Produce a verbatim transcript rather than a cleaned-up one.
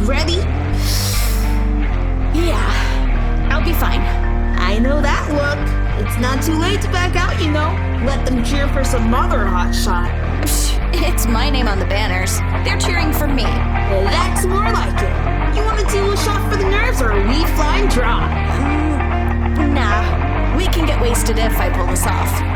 ready? Yeah, I'll be fine. I know that look. It's not too late to back out, you know. Let them cheer for some other hotshot. It's my name on the banners. They're cheering for me. That's more like it. You want to deal a shot for the nerves, or are we flying dry? Mm, nah, we can get wasted if I pull this off.